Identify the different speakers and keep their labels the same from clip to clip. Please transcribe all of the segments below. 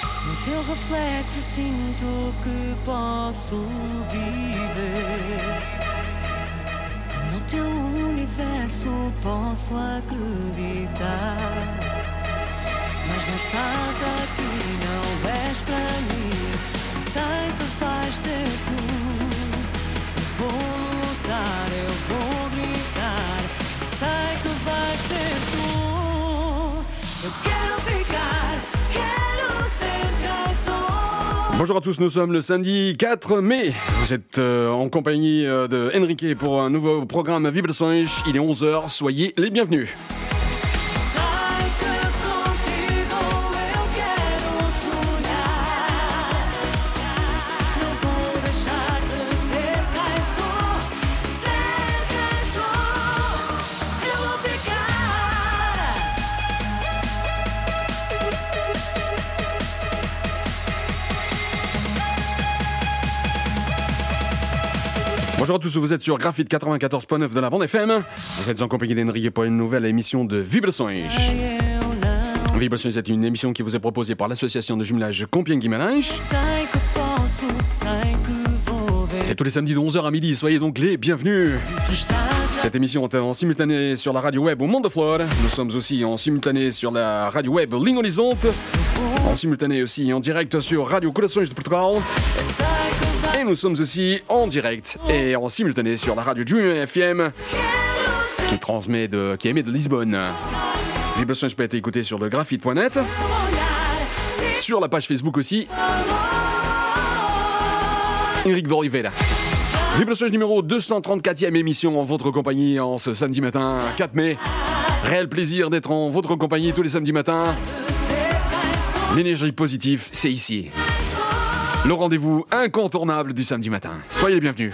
Speaker 1: No teu reflexo sinto que posso viver. No teu universo posso acreditar. Mas não estás aqui, não és para mim. Sei que vais ser tu. Eu vou lutar, eu vou gritar. Sei que vais ser tu. Eu quero ficar, quero ser quem sou.
Speaker 2: Bonjour à tous, nous sommes le samedi 4 mai. Vous êtes en compagnie de Enrique pour un nouveau programme Vibrações. Il est 11h, soyez les bienvenus. Bonjour à tous, vous êtes sur Graphite 94.9 de la bande FM. Vous êtes en compagnie d'Enrique pour une nouvelle émission de Vibrações. Vibrações est une émission qui vous est proposée par l'association de jumelage Compiègne-Guimarães. C'est tous les samedis de 11h à midi, soyez donc les bienvenus. Cette émission est en simultané sur la radio web au Monde de Flore. Nous sommes aussi en simultané sur la radio web Linha Horizonte. En simultané aussi en direct sur Radio Corações de Portugal. Et nous sommes aussi en direct et en simultané sur la radio Dream FM qui émet de Lisbonne. Vibrações peut être écouté sur le graphite.net, sur la page Facebook aussi. Henrique d'Oliveira. Vibrações numéro 234e émission en votre compagnie en ce samedi matin 4 mai. Réel plaisir d'être en votre compagnie tous les samedis matins. L'énergie positive, c'est ici. Le rendez-vous incontournable du samedi matin. Soyez les bienvenus.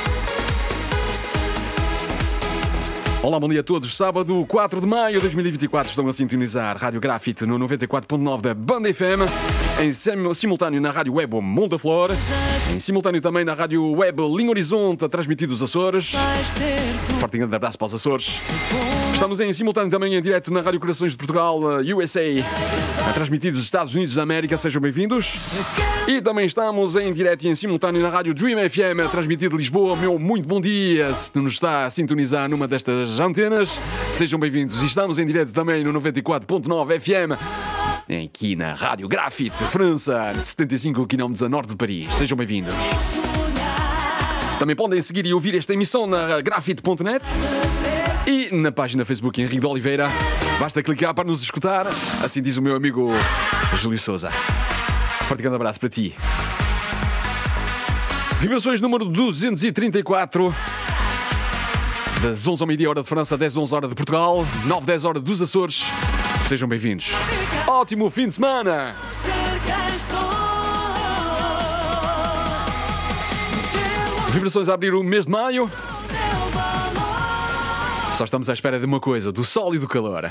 Speaker 2: Olá, bom dia a todos. Sábado, 4 de maio de 2024, estão a sintonizar Rádio Graphite no 94.9 da Banda FM, em simultâneo na Rádio Web Monte da Flor, em simultâneo também na Rádio Web Linha Horizonte, a transmitir dos Açores. Forte grande abraço para os Açores. Estamos em simultâneo também em direto na Rádio Corações de Portugal, USA, a transmitir dos Estados Unidos da América. Sejam bem-vindos. E também estamos em direto e em simultâneo na Rádio Dream FM, a transmitir de Lisboa. Meu muito bom dia, se nos está a sintonizar numa destas antenas. Sejam bem-vindos. E estamos em direto também no 94.9 FM, aqui na Rádio Graphite, França, 75 km a norte de Paris. Sejam bem-vindos. Também podem seguir e ouvir esta emissão na graphite.net e na página Facebook Henrique de Oliveira. Basta clicar para nos escutar, assim diz o meu amigo Júlio Sousa. Forte grande abraço para ti. Vibrações número 234. Das 11 ao meio-dia, hora de França, 10, 11 hora de Portugal, 9, 10 hora dos Açores. Sejam bem-vindos. Ótimo fim de semana! Vibrações a abrir o mês de maio. Só estamos à espera de uma coisa, do sol e do calor.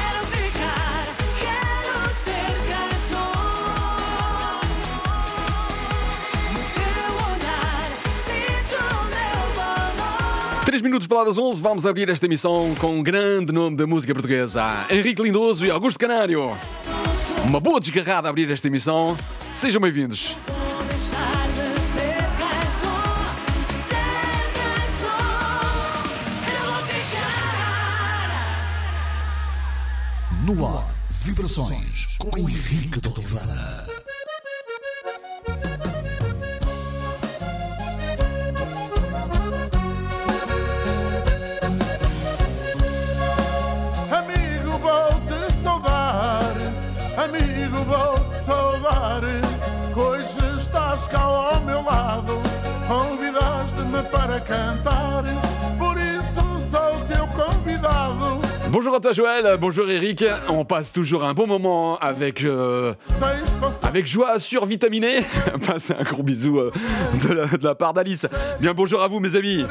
Speaker 2: Minutos para lá das 11, vamos abrir esta emissão com um grande nome da música portuguesa, Henrique Lindoso e Augusto Canário. Uma boa desgarrada a abrir esta emissão. Sejam bem-vindos.
Speaker 3: No ar, Vibrações com Henrique de Oliveira.
Speaker 2: Bonjour à toi Joël, bonjour Eric. On passe toujours un bon moment avec joie survitaminée. Passez un gros bisou de la part d'Alice. Bien bonjour à vous mes amis.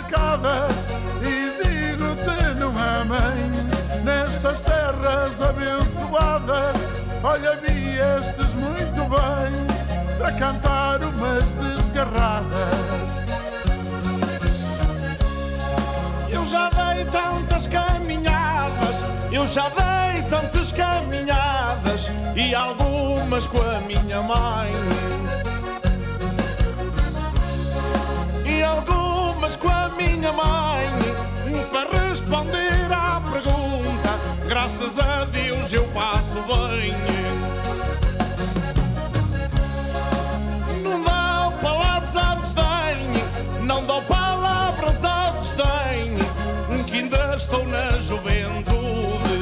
Speaker 2: Nestas terras abençoadas, olha, viestes muito bem para cantar umas desgarradas.
Speaker 4: Eu já dei tantas caminhadas, eu já dei tantas caminhadas, irmãs e algumas com a minha mãe. E algumas com a minha mãe. Para responder à pergunta, graças a Deus eu passo bem. Não dou palavras a desdém, não dou palavras a desdém, que ainda estou na juventude.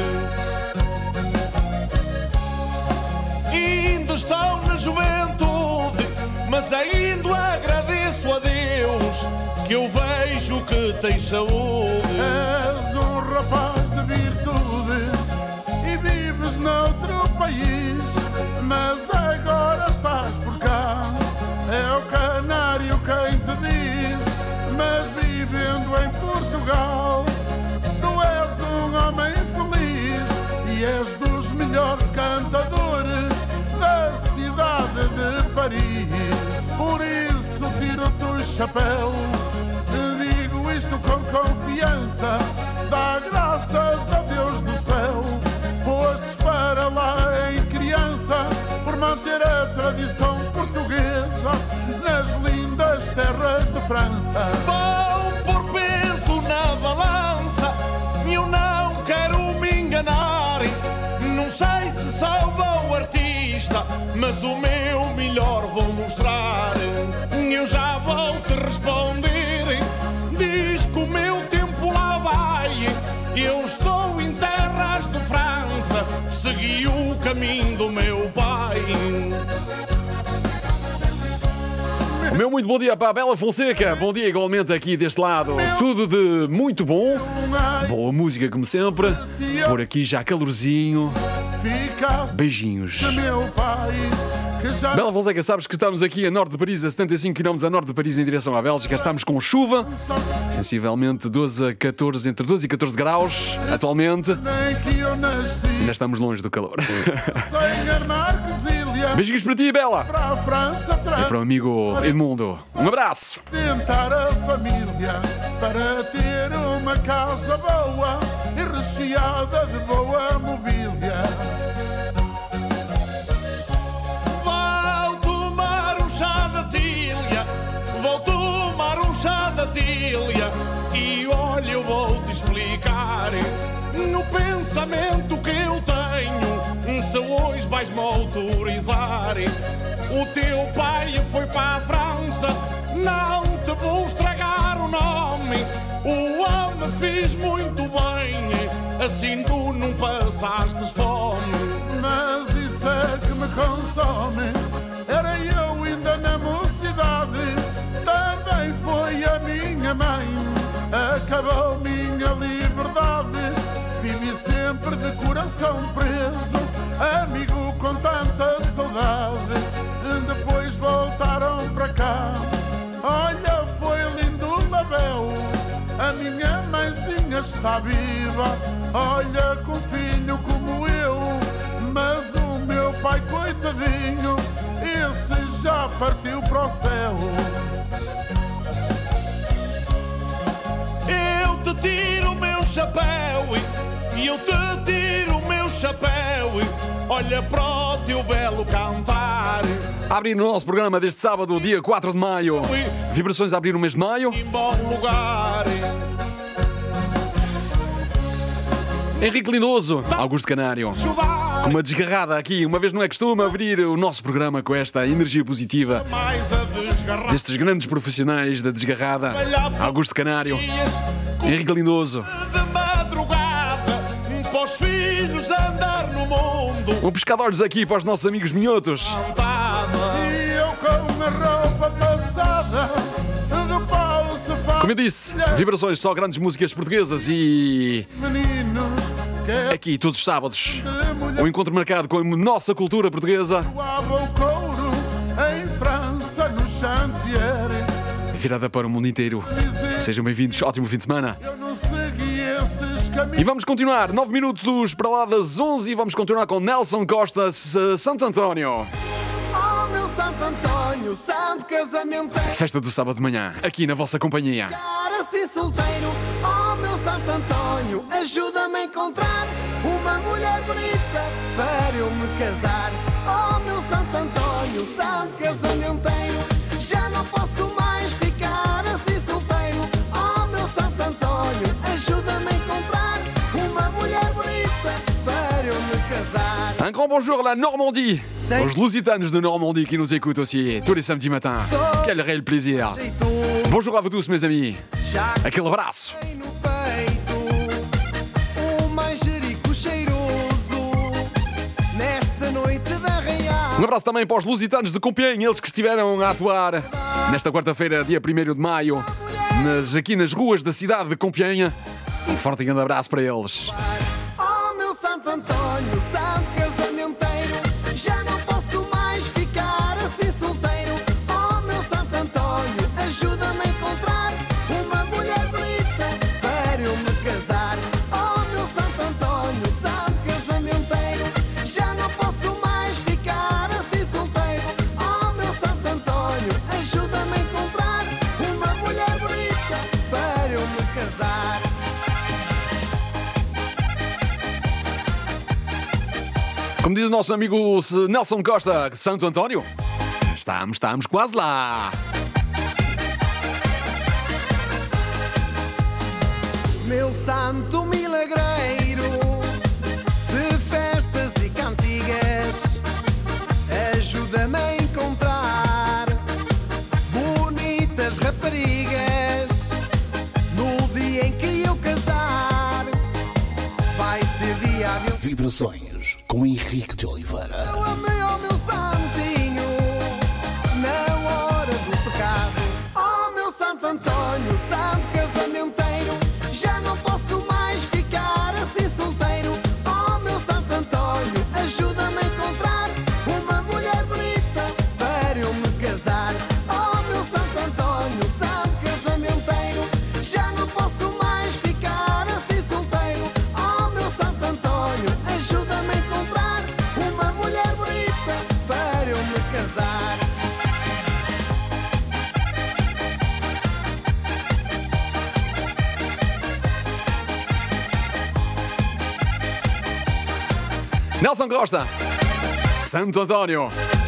Speaker 4: Ainda estou na juventude, mas ainda agradeço a Deus que eu vejo que tens saúde.
Speaker 5: És um rapaz de virtude e vives noutro país, mas agora estás por cá. É o canário quem te diz, mas vivendo em Portugal, tu és um homem feliz e és dos melhores cantadores da cidade de Paris. Por isso tiro-te o chapéu, digo isto com confiança, dá graças a Deus do céu, postes para lá em criança, por manter a tradição portuguesa nas lindas terras de França.
Speaker 4: Vão por peso na balança, eu não quero me enganar. Não sei se sou bom artista, mas o meu melhor vou mostrar. Eu já vou te responder, diz que o meu tempo lá vai. Eu estou em terras de França, segui o caminho do meu pai.
Speaker 2: O meu muito bom dia para a Bela Fonseca. Bom dia igualmente aqui deste lado. Tudo de muito bom. Boa música como sempre. Por aqui já calorzinho. Beijinhos.
Speaker 5: Meu pai, que já
Speaker 2: Bela Fonseca, sabes que estamos aqui a norte de Paris, a 75 km a norte de Paris em direção à Bélgica. Estamos com chuva, sensivelmente 12 a 14, entre 12 e 14 graus atualmente.
Speaker 5: nem que eu nasci,
Speaker 2: Ainda estamos longe do calor.
Speaker 5: sem a Marquesília,
Speaker 2: Beijinhos para ti, Bela.
Speaker 5: para a França
Speaker 2: E para o amigo Edmundo. Um abraço.
Speaker 5: tentar a família, para ter uma casa boa e recheada de boa mobília.
Speaker 4: Vou tomar um chá da tilha, vou tomar um chá da tilha, e olha, eu vou te explicar. No pensamento que eu tenho, se hoje vais-me autorizar. O teu pai foi para a França, não te vou estragar o nome. O homem fez muito bem, assim tu não passaste fome.
Speaker 5: Mas isso é que me consome. Era eu ainda na mocidade, também foi a minha mãe. Acabou minha liberdade, vivi sempre de coração preso, amigo com tanta saudade. Depois voltaram para cá, olha, foi lindo Labéu. A minha mãezinha está viva, olha, com filho como eu. Mas o meu pai, coitadinho, esse já partiu para o céu.
Speaker 4: Eu te tiro o meu chapéu, e eu te tiro o meu chapéu, olha para o teu belo cantar.
Speaker 2: A abrir no nosso programa deste sábado, dia 4 de maio. Vibrações a abrir no mês de maio.
Speaker 4: Em bom lugar.
Speaker 2: Henrique Lindoso, Augusto Canário. Uma desgarrada aqui, uma vez não é costume abrir o nosso programa com esta energia positiva
Speaker 4: Mais a desgarrar
Speaker 2: destes grandes profissionais da desgarrada. Augusto Canário, Henrique Lindoso.
Speaker 4: de madrugada, para os filhos andar no mundo.
Speaker 2: Um pescado de olhos aqui para os nossos amigos minhotos.
Speaker 5: E eu com a roupa passada, do pau se faz.
Speaker 2: Como eu disse, vibrações, só grandes músicas portuguesas e
Speaker 5: Meninos, que
Speaker 2: aqui todos os sábados
Speaker 5: de mulher
Speaker 2: um encontro marcado com a nossa cultura portuguesa,
Speaker 5: suava o couro, em França no chantier.
Speaker 2: virada para o mundo inteiro. Sejam bem-vindos, ótimo fim de semana.
Speaker 5: Eu não segui esses caminhos.
Speaker 2: E vamos continuar, 9 minutos para lá das 11 e vamos continuar com Nelson Costa, Santo António.
Speaker 6: Oh, meu Santo António, santo casamento é
Speaker 2: Festa do sábado de manhã, aqui na vossa companhia.
Speaker 6: assim solteiro. Oh, meu Santo Santo António, ajuda-me a encontrar uma mulher bonita para eu me casar. Oh, meu Santo António, santo casamenteiro, já não posso mais ficar assim solteiro. Oh, meu Santo António, ajuda-me a encontrar uma mulher bonita para eu me casar.
Speaker 2: Un grand bonjour la Normandie, aux Lusitanos de Normandie qui nous écoutent aussi tous les samedis matins. Quel réel plaisir. Bonjour à vous tous mes amis. Aquele abraço.
Speaker 6: No peito, o manjerico cheiroso, nesta noite de arraial.
Speaker 2: Um abraço também para os Lusitanos de Compiègne, eles que estiveram a atuar nesta quarta-feira, dia 1º de maio, aqui nas ruas da cidade de Compiègne. Um forte e grande abraço para eles.
Speaker 6: Oh, meu Santo António, santo casamenteiro, já não posso mais ficar assim solteiro. Oh, meu Santo António, ajuda-me a encontrar uma mulher bonita para eu me casar. Oh, meu Santo António, santo casamenteiro, já não posso mais ficar assim solteiro. Oh, meu Santo António, ajuda-me a encontrar uma mulher bonita para eu me casar.
Speaker 2: Como diz o nosso amigo Nelson Costa, Santo António, estamos quase lá.
Speaker 6: Meu santo milagreiro de festas e cantigas, ajuda-me a encontrar bonitas raparigas no dia em que eu casar. Vai ser dia de
Speaker 3: Vibrações com Henrique de Oliveira.
Speaker 6: eu amei ao meu santinho na hora do pecado. Oh, meu Santo António, santo casamenteiro, já não posso mais ficar assim solteiro. Oh, meu Santo António, ajuda-me a encontrar uma mulher bonita para eu me casar. Oh, meu Santo António, santo casamenteiro, já não posso mais ficar assim solteiro. Oh, meu Santo António, ajuda-me a encontrar uma mulher bonita para eu me casar.
Speaker 2: Nelson Costa, Santo António.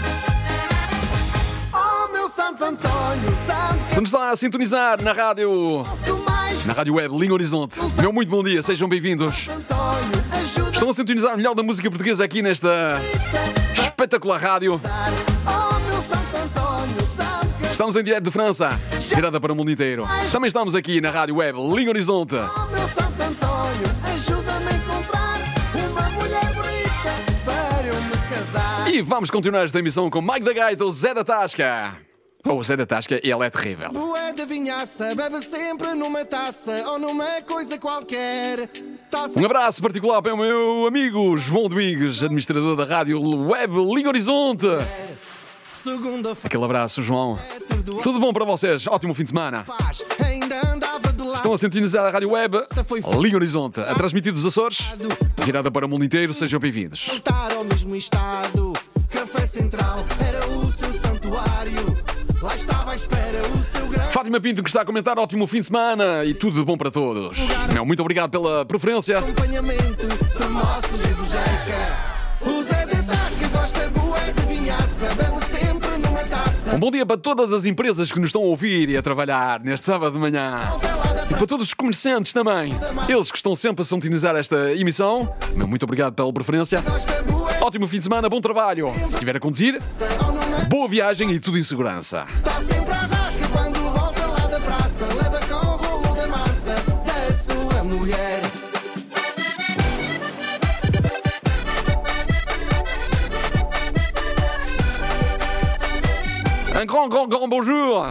Speaker 6: Oh, meu Santo António, santo
Speaker 2: Se nos está a sintonizar na rádio web Linha Horizonte, meu muito bom dia, sejam bem-vindos.
Speaker 6: António, ajuda-me
Speaker 2: Estão a sintonizar o melhor da música portuguesa aqui nesta espetacular rádio.
Speaker 6: Oh, meu Santo António, santo
Speaker 2: Estamos em direto de França, virada para o mundo inteiro. Também estamos aqui na rádio web Linha Horizonte.
Speaker 6: Oh, meu Santo António, ajuda-me a encontrar uma mulher bonita para eu me casar.
Speaker 2: E vamos continuar esta emissão com Mike da Gaita, o Zé da Tasca. O Zé da Tasca, ele é terrível.
Speaker 6: Bué de vinhaça, bebe sempre numa taça ou numa coisa qualquer.
Speaker 2: Um abraço particular para o meu amigo João Domingues, administrador da rádio web Linha Horizonte. Aquele abraço, João. Tudo bom para vocês? Ótimo fim de semana. Estão a sintonizar a rádio web Linha Horizonte, a transmitir dos Açores, virada para o mundo inteiro. Sejam bem-vindos.
Speaker 6: Voltar ao mesmo estado, Café Central era o seu santuário. Lá estava à espera o seu grande
Speaker 2: Fátima Pinto que está a comentar ótimo fim de semana e tudo de bom para todos. Meu muito obrigado pela preferência.
Speaker 6: acompanhamento, termossos e bujeca. O Zé de Tasca gosta bué de vinhaça, bebe sempre numa taça.
Speaker 2: Um bom dia para todas as empresas que nos estão a ouvir e a trabalhar neste sábado de manhã. E para todos os comerciantes também. Eles que estão sempre a sintonizar esta emissão. Meu muito obrigado pela preferência.
Speaker 6: Gosta bué
Speaker 2: Ótimo fim de semana, bom trabalho. Se estiver a conduzir,
Speaker 6: ou numa.
Speaker 2: boa viagem e tudo em segurança.
Speaker 6: Está sempre à rasca quando volta lá da praça. Leva com o rolo da massa da sua mulher.
Speaker 2: Un grand bonjour.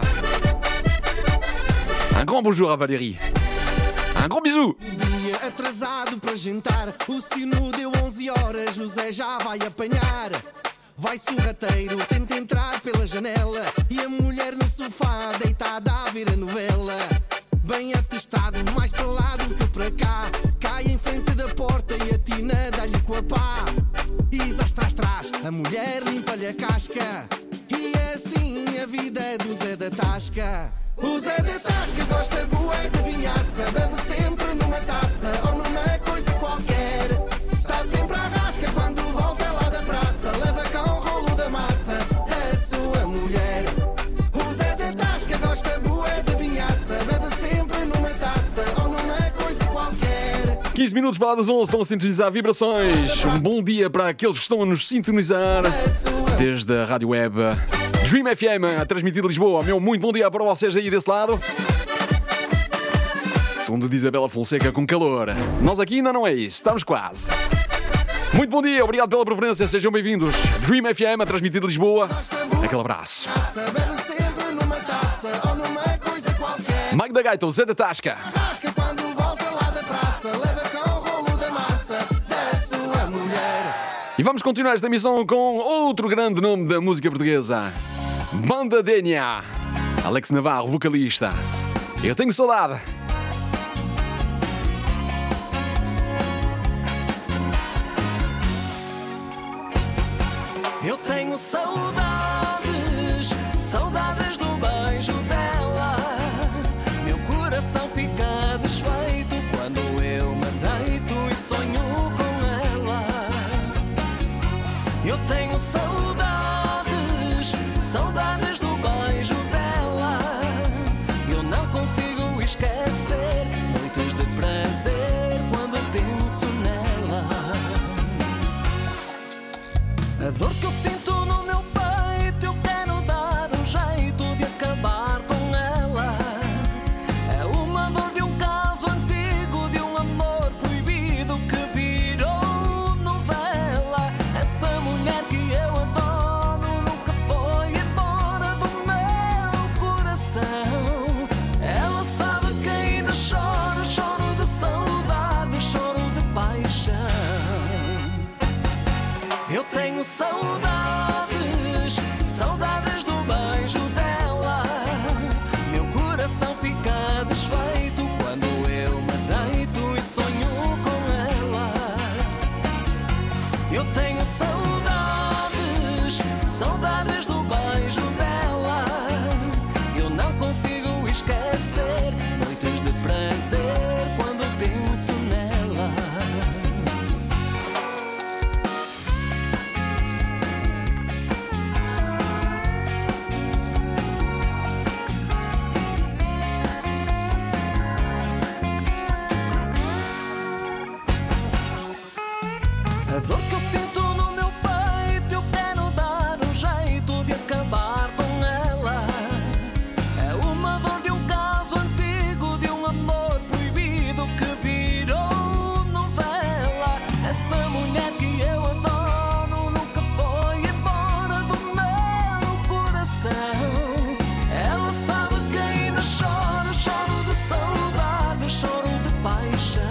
Speaker 2: Un grand bonjour à Valérie. Un grand bisou.
Speaker 6: Dia atrasado para jantar, o sino deu 11 horas, José já vai apanhar. Vai sorrateiro, tenta entrar pela janela e a mulher no sofá deitada a ver a novela. Bem atestado, mais para lá do que para cá, cai em frente da porta e a tina dá-lhe com a pá. E atrás, a mulher limpa-lhe a casca. E é assim a vida do Zé da Tasca. O Zé de Tasca gosta bué de vinhaça, bebe sempre numa taça ou numa coisa qualquer. Está sempre à rasca quando volta lá da praça, leva cá um rolo da massa, a sua mulher. O Zé de Tasca gosta bué de vinhaça, bebe sempre numa taça ou numa coisa qualquer.
Speaker 2: 15 minutos para lá das 11, estão a sintonizar vibrações. Um bom dia para aqueles que estão a nos sintonizar desde a Rádio Web Dream FM, a transmitir de Lisboa. Meu muito bom dia para vocês aí desse lado. Segundo diz Isabela Fonseca, com calor. Nós aqui ainda não é isso, estamos quase. Muito bom dia, obrigado pela preferência, sejam bem-vindos. Dream FM, a transmitir de Lisboa. Aquele abraço.
Speaker 6: Bebe sempre numa taça ou numa coisa qualquer.
Speaker 2: Mike da Gaita, o Zé da Tasca.
Speaker 6: Rasca quando volta lá da praça, leva cá o rolo da massa, da sua mulher.
Speaker 2: E vamos continuar esta emissão com outro grande nome da música portuguesa. Banda DNA. Alex Navarro, vocalista. Eu tenho saudade.
Speaker 1: Eu tenho saudades, saudades do beijo dela. Meu coração fica desfeito quando eu me deito e sonho com ela. Eu tenho saudades, saudades do beijo dela. Eu não consigo esquecer noites de prazer quando penso nela. A dor que eu sinto no meu peito, eu quero dar um jeito de acabar com ela. É uma dor de um caso antigo, de um amor proibido que virou novela. Essa mulher que eu adoro nunca foi embora do meu coração. Ela sabe que ainda choro, choro de saudade, choro de paixão. Eu tenho saudades, saudades do beijo dela. Meu coração fica desfeito quando eu me deito e sonho com ela. Eu tenho saudades, saudades do beijo dela. Eu não consigo esquecer noites de prazer quando penso nela. A dor que eu sinto no meu peito, eu quero dar um jeito de acabar com ela. É uma dor de um caso antigo, de um amor proibido que virou novela. Essa mulher que eu adoro nunca foi embora do meu coração. Ela sabe que ainda choro, choro de saudade, choro de paixão.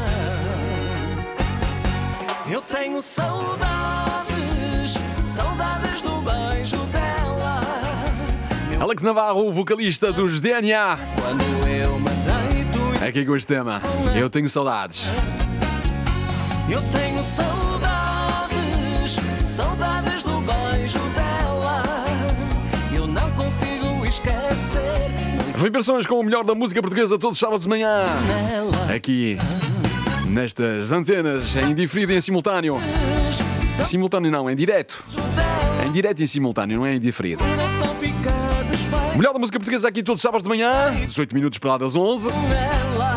Speaker 1: Eu tenho saudades, saudades do beijo dela.
Speaker 2: Alex Navarro, vocalista dos DNA.
Speaker 1: Quando eu me deito e
Speaker 2: Aqui com este tema. Eu tenho saudades.
Speaker 1: eu tenho saudades, saudades do beijo dela. Eu não consigo esquecer
Speaker 2: Vibrações com o melhor da música portuguesa todos os sábados de manhã.
Speaker 1: nela.
Speaker 2: Aqui, nestas antenas, em diferido e em simultâneo. Simultâneo não, em direto. Em direto e em simultâneo, não é em diferido.
Speaker 1: Coração fica desfeito
Speaker 2: Melhor da música portuguesa aqui todos os sábados de manhã. 18 minutos para lá das 11.
Speaker 1: nela.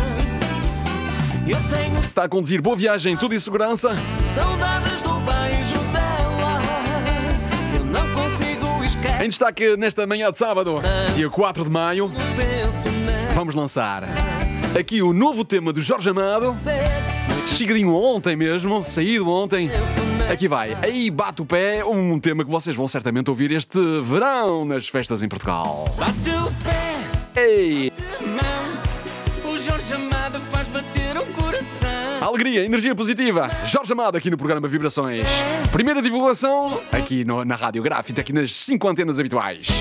Speaker 1: Eu tenho
Speaker 2: Se está a conduzir, boa viagem, tudo em segurança.
Speaker 1: saudades do beijo dela. Eu não consigo esquecer.
Speaker 2: Em destaque nesta manhã de sábado, dia 4 de maio,
Speaker 1: Penso nela.
Speaker 2: vamos lançar aqui o novo tema do Jorge Amado. Chegadinho ontem mesmo, saído ontem. Aqui vai, aí bate o pé, um tema que vocês vão certamente ouvir este verão nas festas em Portugal.
Speaker 1: Bate o pé,
Speaker 2: Ei!
Speaker 1: mão. O Jorge Amado faz bater o coração.
Speaker 2: Alegria, energia positiva. Jorge Amado aqui no programa Vibrações. Primeira divulgação aqui na Rádio Grafite, aqui nas 5 antenas habituais.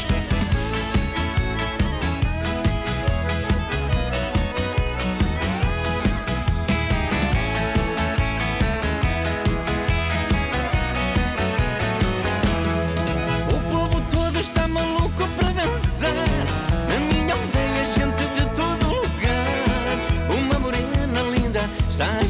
Speaker 1: O povo todo está maluco para dançar. Na minha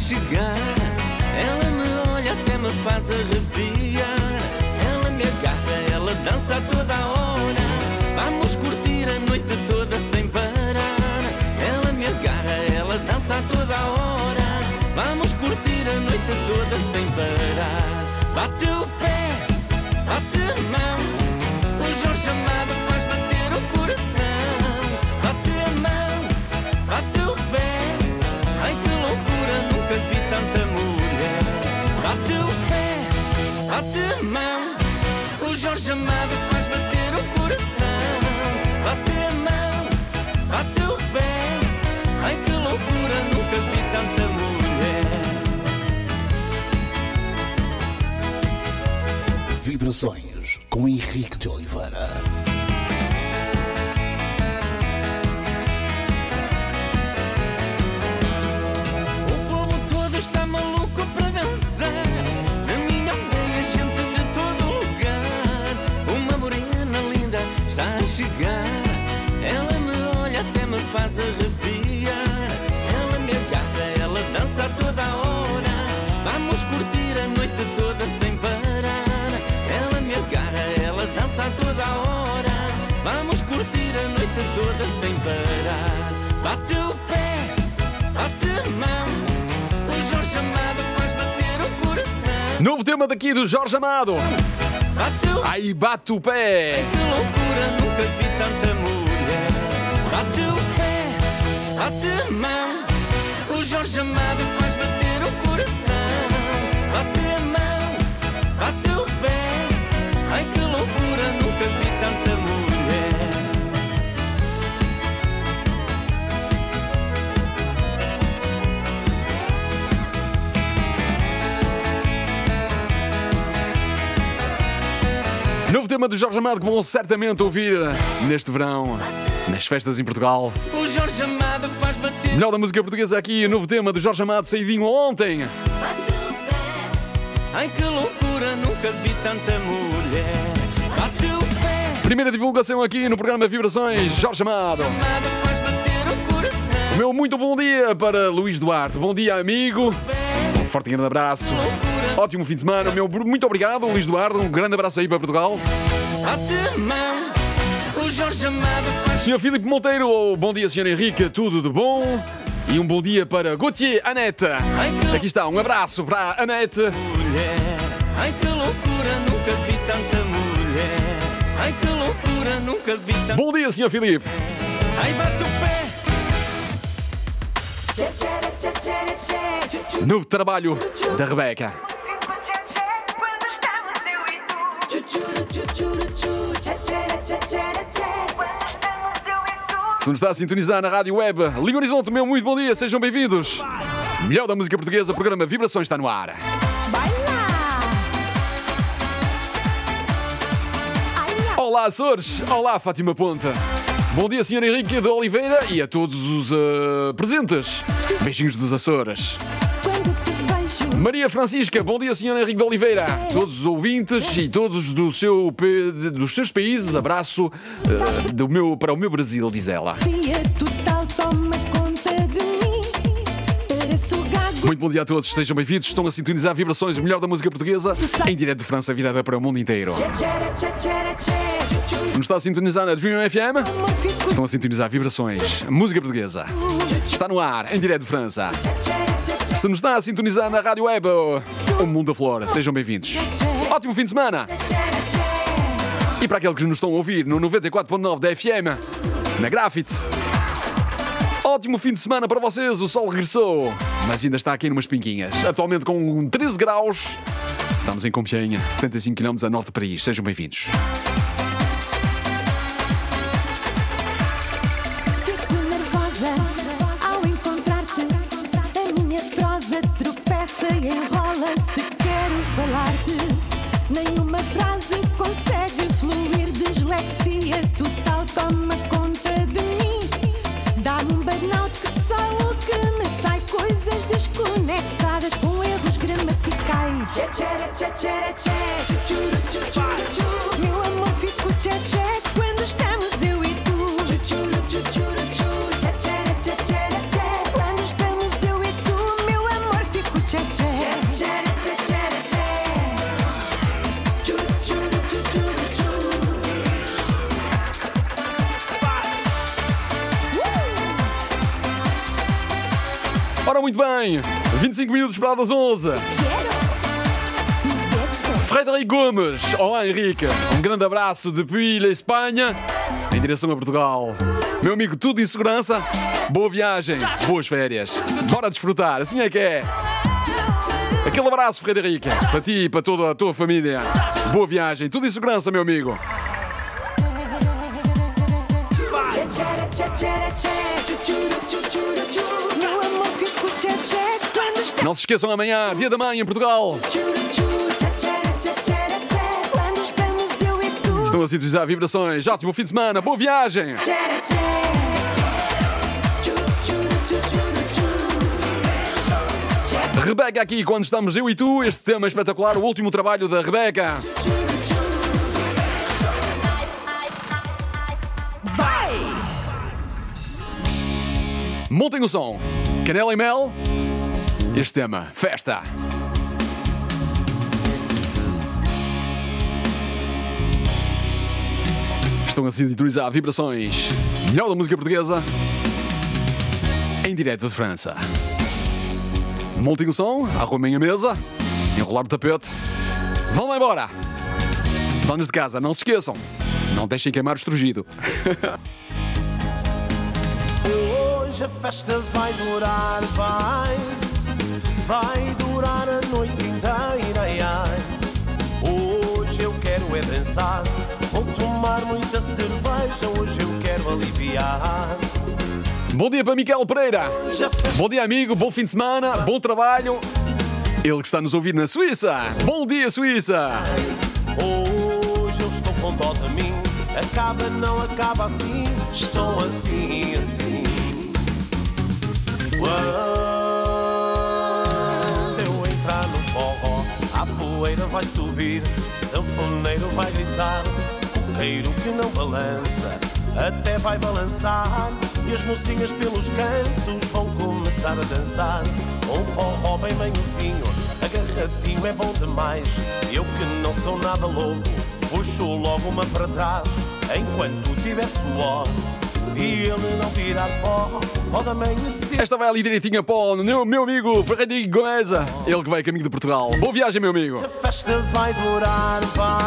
Speaker 1: chegar. Ela me olha até me faz arrepiar. Ela me agarra, ela dança a toda a hora. Vamos curtir a noite toda sem parar. Ela me agarra, ela dança a toda a hora. Vamos curtir a noite toda sem parar. Bate o pé, bate a mão. O Jorge Amado faz bater o coração. Bate a mão, bate o pé. Ai que loucura, nunca vi tanta mulher. Bate o pé, bate a mão. O Jorge Amado faz bater o coração. Bate a mão, bate o pé. Ai que loucura, nunca vi tanta mulher.
Speaker 3: Vibrações com Henrique de Oliveira.
Speaker 1: O povo todo está maluco para dançar. Na minha aldeia, gente de todo lugar. Uma morena linda está a chegar. Ela me olha até me faz arrepiar. Ela me agarra, ela dança a toda a hora. Vamos curtir a noite toda sem parar. Ela me agarra, ela dança a toda a hora. Vamos curtir a noite toda sem parar. Bate o pé, bate a mão. O Jorge Amado faz bater o coração.
Speaker 2: Novo tema daqui do Jorge Amado.
Speaker 1: Bate o
Speaker 2: Aí bate o pé.
Speaker 1: que loucura, nunca vi tanta mulher. Bate o pé, bate a mão. O Jorge Amado faz bater o coração. Bate a mão, bate o pé. Ai que loucura, nunca vi tanta mulher.
Speaker 2: Novo tema do Jorge Amado que vão certamente ouvir neste verão, nas festas em Portugal.
Speaker 1: O Jorge Amado faz bater
Speaker 2: Melhor da música portuguesa aqui, o novo tema do Jorge Amado, saidinho ontem.
Speaker 1: bate o pé. Ai que loucura, nunca vi tanta mulher. Bate o pé,
Speaker 2: Primeira divulgação aqui no programa Vibrações, Jorge Amado.
Speaker 1: Amado faz bater o coração.
Speaker 2: O meu muito bom dia para Luís Duarte. Bom dia, amigo. Um forte e grande abraço. Ótimo fim de semana. O meu muito obrigado, Luís Duarte. Um grande abraço aí para Portugal.
Speaker 1: Bate a mão, o Jorge Amado faz
Speaker 2: Senhor Filipe Monteiro, bom dia, Senhor Henrique. Tudo de bom? E um bom dia para Gauthier Anete. Aqui está, um abraço para a Anete.
Speaker 1: mulher. Ai que loucura, nunca vi tanta mulher. Ai que loucura, nunca vi tanta.
Speaker 2: Bom dia, Senhor Filipe.
Speaker 1: Ai bate o pé.
Speaker 2: Novo trabalho da Rebeca. Se nos está a sintonizar na Rádio Web Liga Horizonte, meu muito bom dia, sejam bem-vindos. Melhor da música portuguesa, o programa Vibrações está no ar. Olá, Açores. Olá, Fátima Ponta. Bom dia, Sr. Henrique de Oliveira e a todos os presentes. Beijinhos dos Açores. Maria Francisca, bom dia, Sr. Henrique de Oliveira. Todos os ouvintes e todos dos seus países, abraço para o meu Brasil, diz ela. Muito bom dia a todos, sejam bem-vindos. Estão a sintonizar Vibrações, o melhor da música portuguesa, em direto de França, virada para o mundo inteiro. Se nos está a sintonizar na Dream FM, estão a sintonizar Vibrações, música portuguesa. Está no ar, em direto de França. Se nos está a sintonizar na Rádio Web, o Mundo da Flora, sejam bem-vindos. Ótimo fim de semana! E para aqueles que nos estão a ouvir no 94.9 da FM, na Grafite, ótimo fim de semana para vocês, o sol regressou, mas ainda está aqui numas pinquinhas. Atualmente com 13 graus, estamos em Compiègne, 75 km a norte de Paris, sejam bem-vindos.
Speaker 7: Fico nervosa ao encontrar-te. A minha prosa tropeça e enrola-se. Quero falar-te, nenhuma frase consegue fluir. Dislexia total toma conta de mim. Dá-me um burnout que só o que me sai. Coisas desconexadas com erros gramaticais. Meu amor, fico tchê-tchê quando estamos eu e tu. Quando estamos eu e tu, meu amor, fico
Speaker 2: Ora, muito bem. 25 minutos para das 11. Frederico Gomes. Olá, Henrique. Um grande abraço depuis a Espanha em direção a Portugal. Meu amigo, tudo em segurança. Boa viagem, boas férias. Bora desfrutar, assim é que é. Aquele abraço, Frederico, para ti e para toda a tua família. Boa viagem, tudo em segurança, meu amigo. Não se esqueçam, amanhã, Dia da Mãe em Portugal. Estão a sintonizar vibrações. Ótimo fim de semana, boa viagem. Rebeca aqui, quando estamos eu e tu. Este tema é espetacular, o último trabalho da Rebeca. Montem o som. Canela e mel. Este tema, festa. Estão a sintonizar vibrações. Melhor da música portuguesa. Em direto de França. Montem o som, arrumem a mesa, enrolar o tapete. Vão lá embora. Donos de casa, não se esqueçam. Não deixem queimar o estrugido.
Speaker 1: Hoje a festa vai durar, vai durar a noite inteira, ai, ai. Hoje eu quero é dançar, vou tomar muita cerveja, hoje eu quero aliviar.
Speaker 2: Bom dia para Miquel Pereira. Bom dia, amigo, bom fim de semana, bom trabalho. Ele que está a nos ouvir na Suíça. Bom dia, Suíça.
Speaker 1: Hoje eu estou com dó de mim, acaba, não acaba assim, estou assim, assim. Quando eu entrar no forró, a poeira vai subir, o sanfoneiro vai gritar, o coqueiro que não balança, até vai balançar, e as mocinhas pelos cantos vão começar a dançar. Um forró bem manhozinho, agarradinho é bom demais, eu que não sou nada louco, puxo logo uma para trás, enquanto tiver suor, e ele não virar pó da amanhecer.
Speaker 2: Esta vai ali direitinho a pó, meu amigo Frederico Gomes. Ele que vai a caminho de Portugal. Boa viagem, meu amigo.
Speaker 1: A festa vai durar,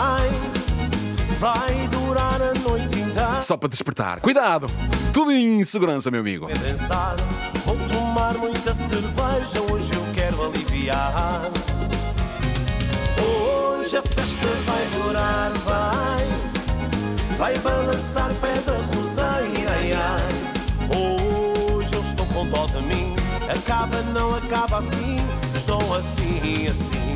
Speaker 1: vai durar a noite inteira.
Speaker 2: Só para despertar. Cuidado. Tudo em segurança, meu amigo.
Speaker 1: Vou dançar, vou tomar muita cerveja, hoje eu quero aliviar. Hoje a festa vai durar, vai balançar pé da roseira, ai, ai. Hoje eu estou com dó de mim, acaba, não acaba assim, estou assim, assim.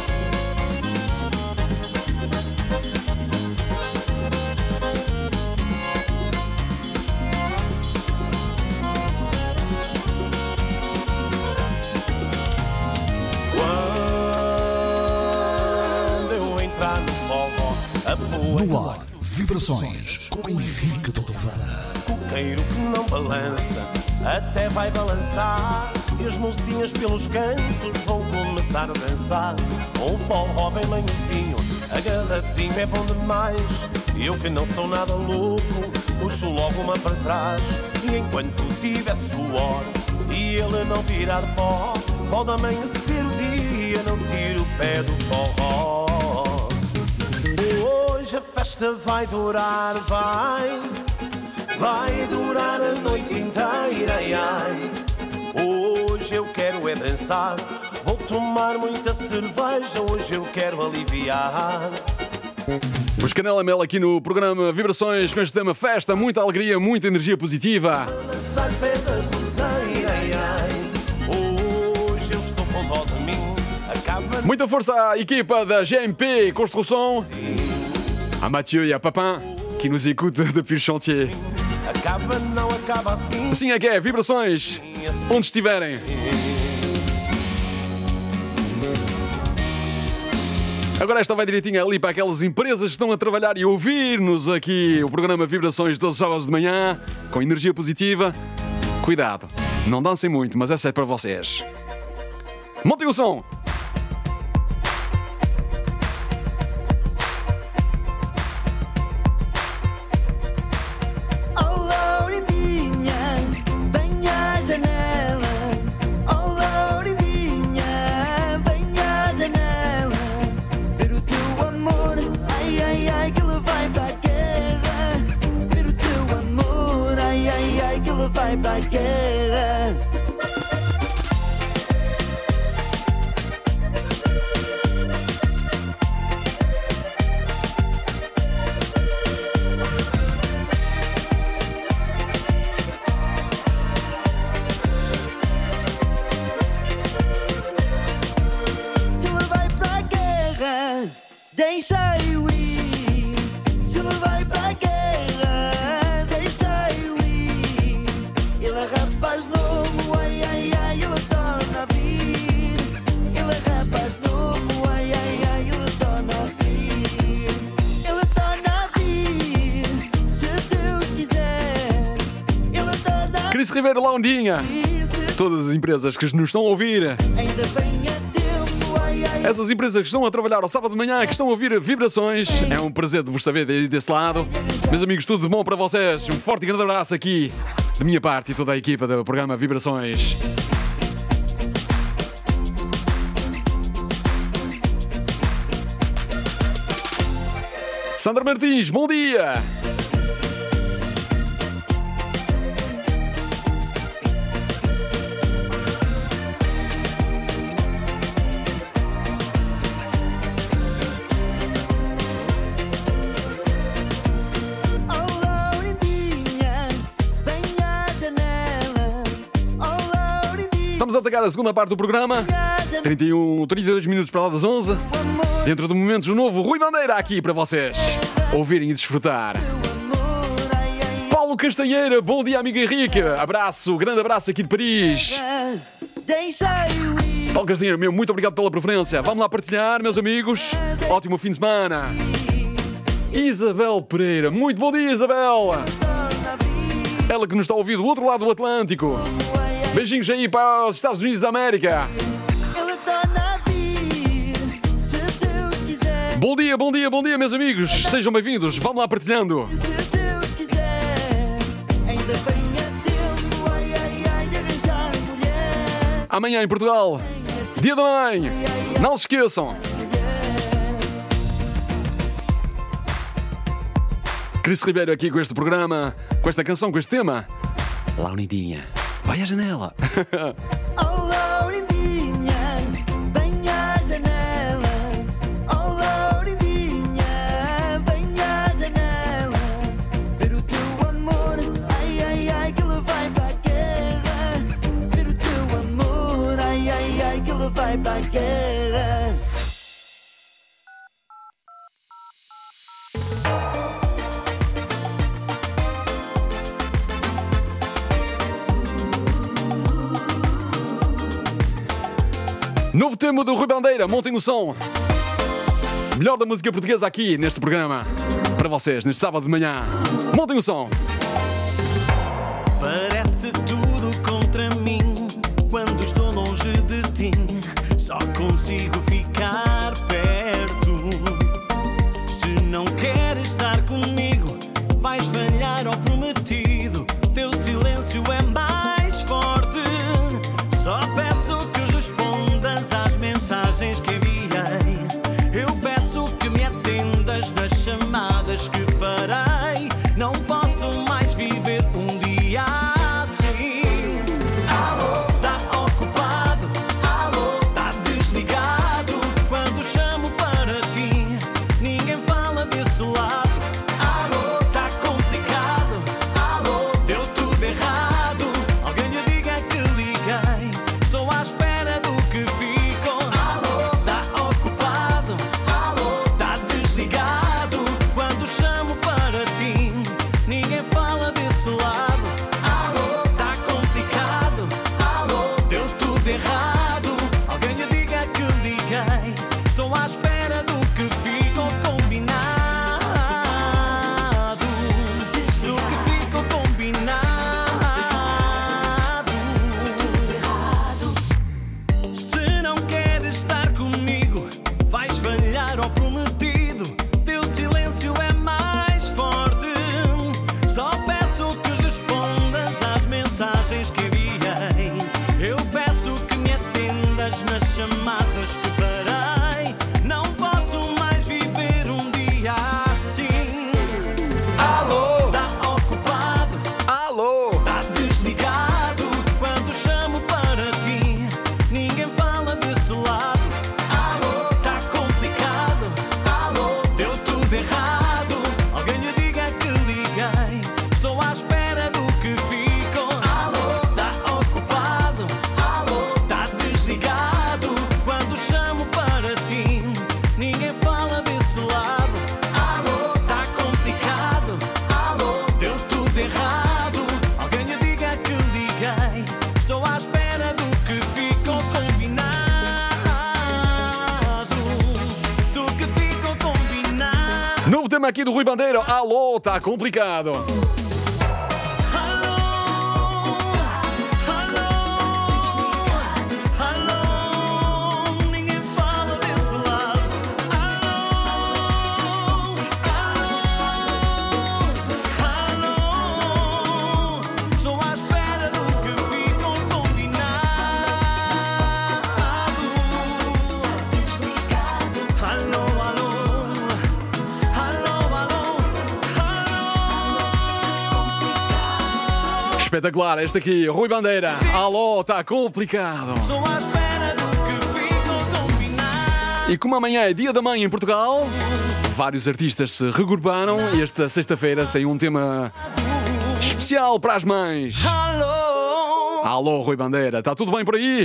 Speaker 1: Quando eu entrar no forró, a poeira
Speaker 3: No ar, vibrações com Henrique Totofana.
Speaker 1: coqueiro que não balança, até vai balançar, e as mocinhas pelos cantos vão começar a dançar. Um forró bem manhozinho, agarradinho é bom demais, eu que não sou nada louco, puxo logo uma para trás, e enquanto tiver suor, e ele não virar pó, pode amanhecer o dia, não tiro o pé do forró. Hoje a festa vai durar, vai durar a noite inteira, ai, ai. Hoje eu quero é dançar, vou tomar muita cerveja, hoje eu quero aliviar.
Speaker 2: Os Canela Mel aqui no programa Vibrações com este tema festa, muita alegria, muita energia positiva.
Speaker 1: Dançar pé da roseira, ai, ai. Hoje eu estou com dó de mim, acaba.
Speaker 2: Muita força à equipa da GMP Construção, a Mathieu e a Papin, que nos écoutent depuis le chantier.
Speaker 1: Acaba, não acaba assim.
Speaker 2: Assim é que é, vibrações, onde estiverem. Agora esta vai direitinho ali para aquelas empresas que estão a trabalhar e ouvir-nos aqui, o programa Vibrações todos os sábados de manhã, com energia positiva. Cuidado, não dancem muito, mas essa é para vocês. Montem o som!
Speaker 6: Oh, Louridinha, vem à janela. Oh,
Speaker 1: para a guerra. Se ele vai para a guerra, deixa-o ir. Se ele vai para a guerra, deixa-o ir. Ele é rapaz novo, ai, ai, ai, ele torna a vir. Ele é rapaz novo, ai, ai, ai, ele torna a vir. Ele torna a vir, se Deus quiser. Ele torna a
Speaker 2: Cris Ribeiro, Laundinha.
Speaker 1: vir, se
Speaker 2: Todas as empresas que nos estão a ouvir.
Speaker 1: ainda venha tempo, ai, ai.
Speaker 2: Essas empresas que estão a trabalhar ao sábado de manhã, que estão a ouvir Vibrações, é um prazer de vos saber desse lado. Meus amigos, tudo de bom para vocês. Um forte e grande abraço aqui, de minha parte e toda a equipa do programa Vibrações. Sandra Martins, bom dia!
Speaker 1: Oh, Laurindinha, vem à janela. Oh, Laurindinha,
Speaker 2: Estamos a atacar a segunda parte do programa. 32 minutos para lá das 11. Dentro de momentos, o novo Rui Bandeira aqui para vocês ouvirem e desfrutar.
Speaker 1: amor, ai, ai,
Speaker 2: Paulo Castanheira, bom dia, amigo Henrique. Abraço, grande abraço aqui de Paris.
Speaker 1: ai, deixa-o ir.
Speaker 2: Paulo Castanheira, meu, muito obrigado pela preferência. Vamos lá partilhar, meus amigos. Ótimo fim de semana. Isabel Pereira, muito bom dia, Isabel.
Speaker 1: Torna a vir,
Speaker 2: Ela que nos está a ouvir do outro lado do Atlântico.
Speaker 1: ai, ai,
Speaker 2: Beijinhos aí para os Estados Unidos da América.
Speaker 1: ele torna a vir, se Deus quiser.
Speaker 2: Bom dia, bom dia, bom dia, meus amigos. Sejam bem-vindos. Vamos lá partilhando.
Speaker 1: Se Deus quiser, ainda venha tempo, ai, ai, ai, de arranjar mulher.
Speaker 2: Amanhã em Portugal, Dia da Mãe. Não se esqueçam. Cris Ribeiro aqui com este programa, com esta canção, com este tema. Launidinha, vai à janela.
Speaker 1: Oh, Laurindinha, vem à janela. Oh, Laurindinha, vem à janela. Ver o teu amor, ai, ai, ai, que ele vai para a guerra. Ver o teu amor, ai, ai, ai, que ele vai para a guerra.
Speaker 2: Novo tema do Rui Bandeira, montem no som. Melhor da música portuguesa aqui neste programa. Para vocês, neste sábado de manhã. Montem o som.
Speaker 8: Parece tudo contra mim quando estou longe de ti. Só consigo ficar perto. Se não queres estar comigo, vais falhar ao prometido. Teu silêncio é mais forte. Só peço que respondas às mensagens que enviei. Eu peço que me atendas nas chamadas que farei. Não posso mais viver um dia assim. Alô, tá ocupado. Alô, tá desligado. Quando chamo para ti, ninguém fala desse lado. Alô, tá complicado. Alô, deu tudo errado. Alguém lhe diga que liguei. Estou à espera do que fico. Alô, tá ocupado. Alô, tá desligado. Quando chamo para ti, ninguém fala desse lado. Alô, tá complicado. Alô, deu tudo errado. Alguém lhe diga que liguei. Estou à espera do que ficou combinado. Do que ficou combinado. Se não queres estar comigo, vais falhar ao prometido. Teu silêncio é mais forte. Só peço que respondas às mensagens que enviei. Eu peço que me atendas nas chamadas que farei. Não posso mais viver um dia assim. Alô, tá ocupado.
Speaker 2: Alô,
Speaker 8: Tá desligado.
Speaker 2: aqui do Rui Bandeira. Alô, tá complicado. Espetacular, este aqui, Rui Bandeira. Alô, está complicado. E como amanhã é Dia da Mãe em Portugal, vários artistas se regruparam e esta sexta-feira saiu um tema especial para as mães. Alô, Rui Bandeira, está tudo bem por aí?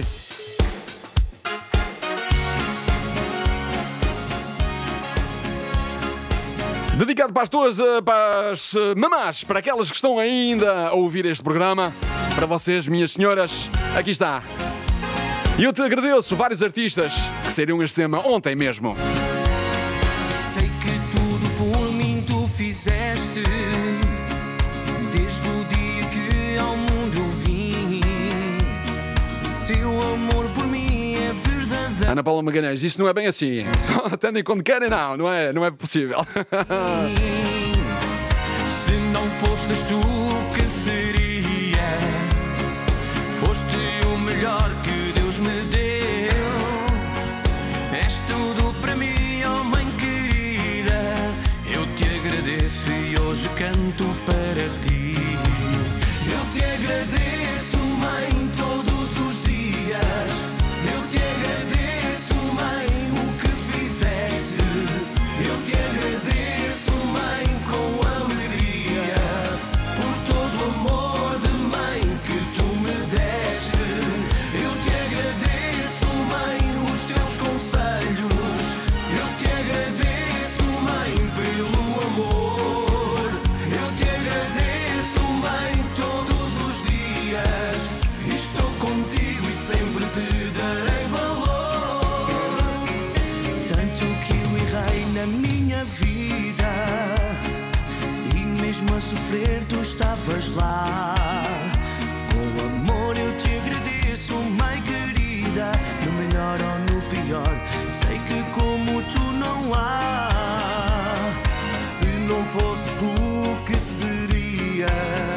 Speaker 2: Dedicado para as tuas, para as mamás, para aquelas que estão ainda a ouvir este programa. Para vocês, minhas senhoras, aqui está. E eu te agradeço, vários artistas que saíram este tema ontem mesmo.
Speaker 1: Sei que tudo por mim tu fizeste, desde o dia que ao mundo eu vim. Teu amor por mim é verdadeiro.
Speaker 2: Ana Paula Magalhães, isso não é bem assim. Só atendem quando querem, não é possível.
Speaker 1: Se não fosses tu, que seria? Foste o melhor que Deus me deu. És tudo para mim, oh mãe querida. Eu te agradeço e hoje canto para ti. Eu te agradeço, mãe, todos os dias. Eu te agradeço, mãe, o que fizeste. Eu te agradeço, mãe, com alegria, por todo o amor de mãe que tu me deste. Eu te agradeço, mãe, os teus conselhos. Eu te agradeço, mãe, pelo amor. Eu te agradeço, mãe, todos os dias. Estou contigo e sempre te darei valor. Tanto que eu errei na minha vida e mesmo a sofrer tu estavas lá. Com amor eu te agradeço, mãe querida. No melhor ou no pior, sei que como tu não há. Se não fosses tu, que seria?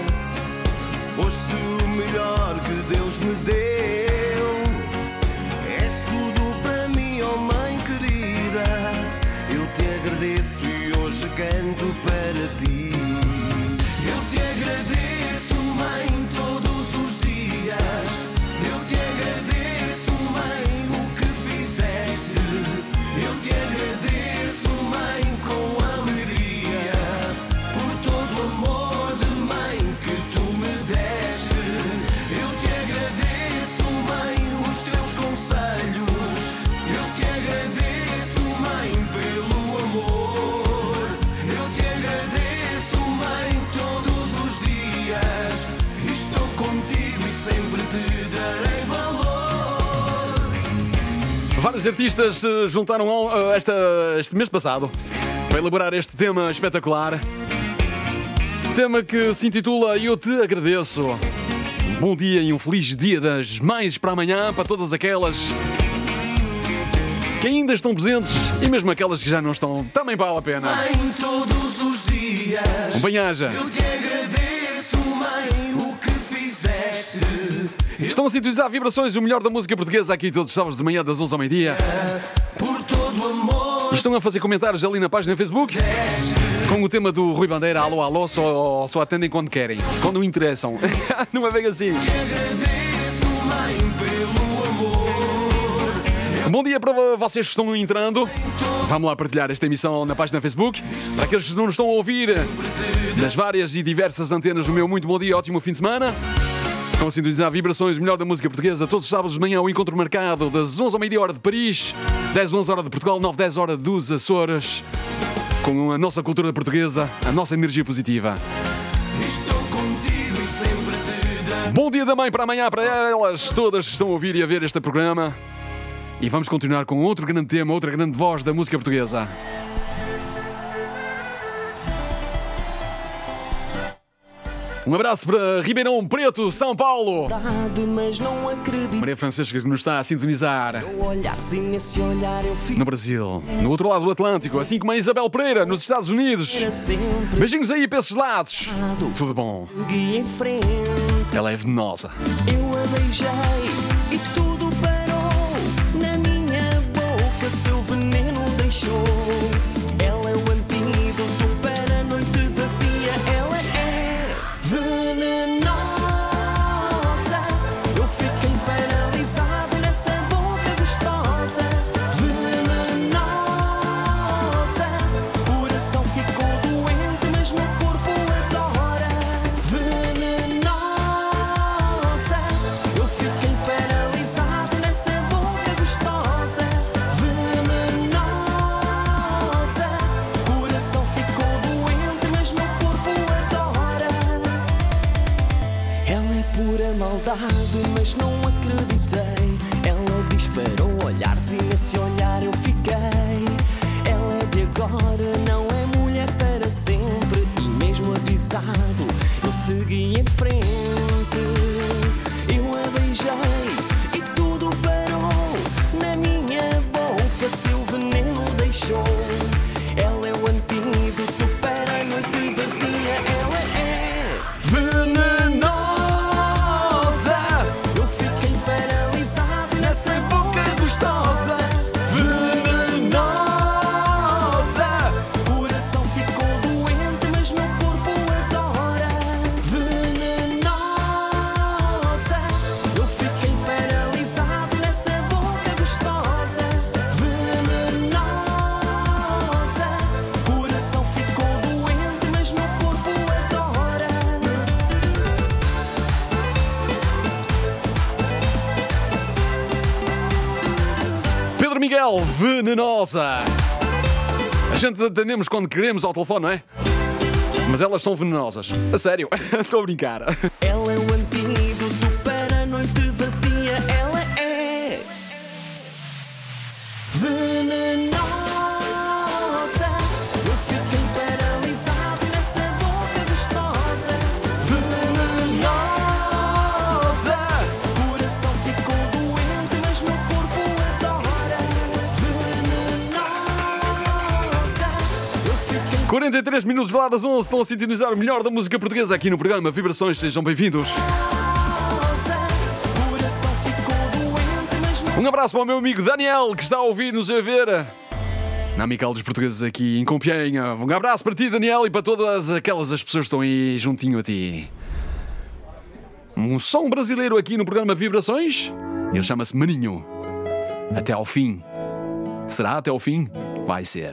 Speaker 1: Foste o melhor que Deus me deu. És tudo para mim, oh mãe querida. Eu te agradeço e hoje canto para ti. Eu te agradeço, mãe, todos os dias. Eu te agradeço, mãe, o que fizeste. Eu te agradeço, mãe, com alegria, por todo o amor de mãe que tu me deste. Eu te agradeço, mãe, os teus conselhos. Eu te agradeço, mãe, pelo amor. Eu te agradeço, mãe, todos os dias. Estou contigo e sempre te darei valor.
Speaker 2: Vários artistas se juntaram este mês passado para elaborar este tema espetacular. Tema que se intitula Eu Te Agradeço. Um bom dia e um feliz dia das mães para amanhã, para todas aquelas que ainda estão presentes e mesmo aquelas que já não estão, também vale a pena.
Speaker 1: Mãe, todos os dias.
Speaker 2: Um bem-aja.
Speaker 1: Eu te agradeço, mãe, o que fizeste.
Speaker 2: Estão a sintonizar Vibrações, o melhor da música portuguesa, aqui todos os sábados de manhã das 11 ao meio-dia.
Speaker 1: Por todo o amor.
Speaker 2: E estão a fazer comentários ali na página do Facebook com o tema do Rui Bandeira. Alô, alô, só atendem quando querem, quando interessam. Não é bem assim.
Speaker 1: Te agradeço, mãe, pelo amor.
Speaker 2: Bom dia para vocês que estão entrando. Vamos lá partilhar esta emissão na página do Facebook. Para aqueles que não nos estão a ouvir nas várias e diversas antenas, o meu muito bom dia, ótimo fim de semana. Estão a sintonizar Vibrações, o melhor da música portuguesa, todos os sábados de manhã, o encontro marcado das 11 ao meio-dia, hora de Paris, 10, 11 hora de Portugal, 9, 10 hora dos Açores, com a nossa cultura portuguesa, a nossa energia positiva.
Speaker 1: Estou contigo e sempre te darei.
Speaker 2: Bom dia da mãe para amanhã, para elas todas que estão a ouvir e a ver este programa. E vamos continuar com outro grande tema, outra grande voz da música portuguesa. Um abraço para Ribeirão Preto, São Paulo.
Speaker 1: Mas não acredito.
Speaker 2: Maria Francisca que nos está a sintonizar
Speaker 1: Olharzinho, esse olhar eu fico
Speaker 2: no Brasil, no outro lado do Atlântico, assim como a Isabel Pereira, nos Estados Unidos.
Speaker 1: para sempre.
Speaker 2: Beijinhos aí para esses lados. Tudo bom?
Speaker 1: Segui em frente.
Speaker 2: Ela é venenosa.
Speaker 1: Eu a beijei e tudo parou na minha boca. Seu veneno deixou. Ela é o antídoto para a noite vazia. Ela é venenosa. Eu fiquei paralisado nessa boca gostosa. Venenosa. Coração ficou doente, mas meu corpo adora. Venenosa. Eu fiquei paralisado nessa boca gostosa. Venenosa. Coração ficou doente, mas meu corpo adora. Ela é pura maldade, mas não acreditei. Ela disparou olharzinho, esse olhar eu fiquei. Ela é de agora, não é mulher para sempre. E mesmo avisado, eu segui em frente. Eu a beijei e tudo parou na minha boca. Seu veneno deixou. Ela é o antídoto para a noite vazia. Ela é venenosa. Eu fiquei paralisado nessa boca gostosa. Venenosa. Coração ficou doente, mas meu corpo adora. Venenosa. Eu fiquei paralisado nessa boca gostosa. Venenosa. Coração ficou doente, mas meu corpo adora.
Speaker 2: Pedro Miguel, venenosa. A gente atendemos quando queremos ao telefone, não é? Mas elas são venenosas. A sério, estou a brincar.
Speaker 1: Ela é o antídoto para a noite vazia. Ela é venenosa. Eu fiquei paralisado nessa boca gostosa. Venenosa. Coração ficou doente, mas meu corpo adora. Venenosa. Eu fiquei
Speaker 2: 43 minutos, baladas 11, estão a sintonizar o melhor da música portuguesa aqui no programa Vibrações. Sejam bem-vindos.
Speaker 1: Coração ficou doente, mas meu
Speaker 2: Um abraço para o meu amigo Daniel, que está a ouvir-nos e a ver na Amical dos Portugueses aqui em Compiègne. Um abraço para ti, Daniel, e para todas aquelas as pessoas que estão aí juntinho a ti. Um som brasileiro aqui no programa Vibrações. Ele chama-se Maninho. Até ao fim. Será até ao fim? Vai ser.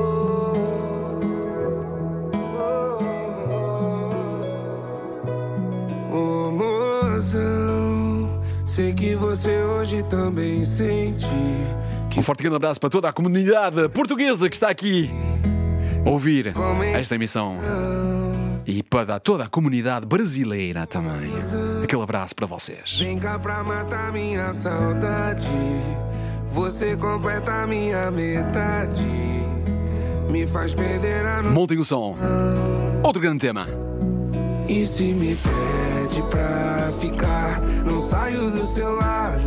Speaker 9: Ô mozão, sei que você hoje também sente que
Speaker 2: Um forte grande abraço para toda a comunidade portuguesa que está aqui a ouvir esta emissão. E para toda a comunidade brasileira também. Aquele abraço para vocês.
Speaker 9: vem cá pra matar minha saudade. Você completa a minha metade, me faz perder a noite.
Speaker 2: Montem o som. Outro grande tema.
Speaker 9: E se me pede pra ficar, não saio do seu lado.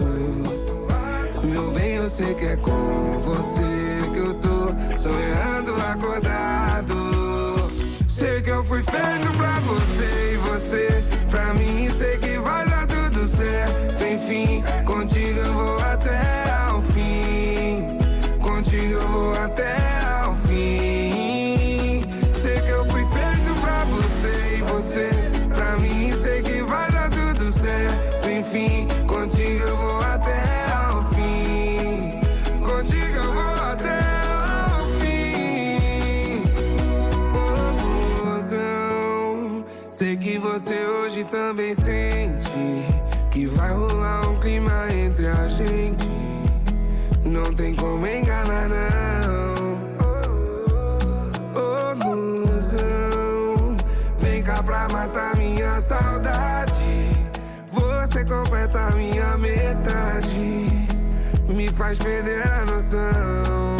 Speaker 9: Meu bem, eu sei que é com você que eu tô sonhando acordado. Sei que eu fui feito pra você e você pra mim. Sei que vai dar tudo certo, enfim. Contigo eu vou até ao fim. Contigo eu vou até ao fim. Sei que eu fui feito pra você e você pra mim. Sei que vai dar tudo certo, enfim. Contigo eu vou até ao fim. Contigo eu vou até ao fim. Oh, mozão, sei que você hoje também sente que vai rolar um clima entre a gente. Não tem como enganar, não. Oh, mozão, vem cá pra matar minha saudade. Você completa a minha metade, me faz perder a noção.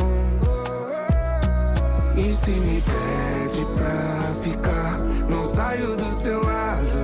Speaker 9: E se me pede pra ficar, não saio do seu lado.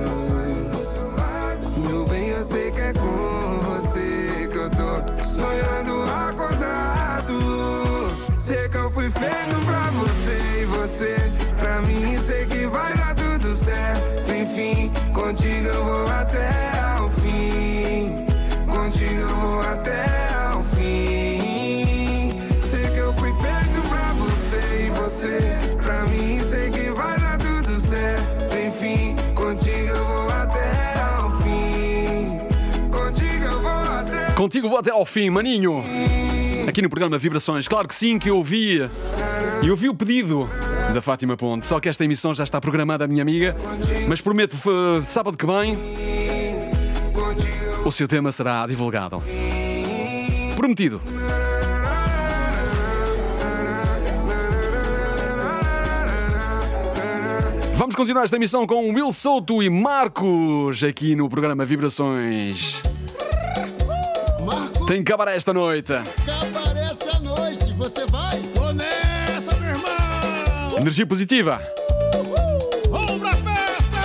Speaker 9: Meu bem, eu sei que é com você que eu tô sonhando acordado. Sei que eu fui feito pra você e você pra mim. Sei que vai dar tudo certo. Enfim, contigo eu vou até ao fim. Contigo eu vou até ao fim. Sei que eu fui feito pra você e você pra mim. Sei que vai dar tudo certo. Enfim, contigo eu vou até ao fim. Contigo eu vou até.
Speaker 2: Contigo vou até ao fim, maninho. Aqui no programa Vibrações, claro que sim, que eu ouvi. E ouvi o pedido da Fátima Ponte. Só que esta emissão já está programada, minha amiga. Mas prometo, sábado que vem, o seu tema será divulgado. Prometido. Vamos continuar esta emissão com Will Souto e Marcos aqui no programa Vibrações.
Speaker 5: Marco,
Speaker 2: Tem que acabar esta noite.
Speaker 5: cabaré essa noite, você vai?
Speaker 4: Tô nessa, meu irmão!
Speaker 2: Energia positiva.
Speaker 4: Vamos pra festa!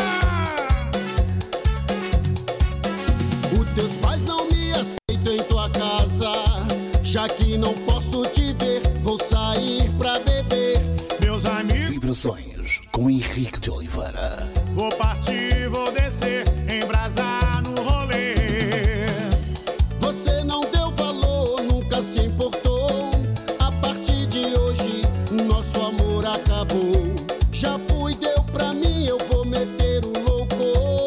Speaker 5: Os teus pais não me aceitam em tua casa. Já que não posso te ver, vou sair pra beber.
Speaker 4: Meus amigos,
Speaker 3: Vibrações com Henrique de Oliveira.
Speaker 4: vou partir, vou descer, embrasar no rolê.
Speaker 5: Você não deu valor, nunca se importou. A partir de hoje, nosso amor acabou. Já fui, deu pra mim, eu vou meter o louco.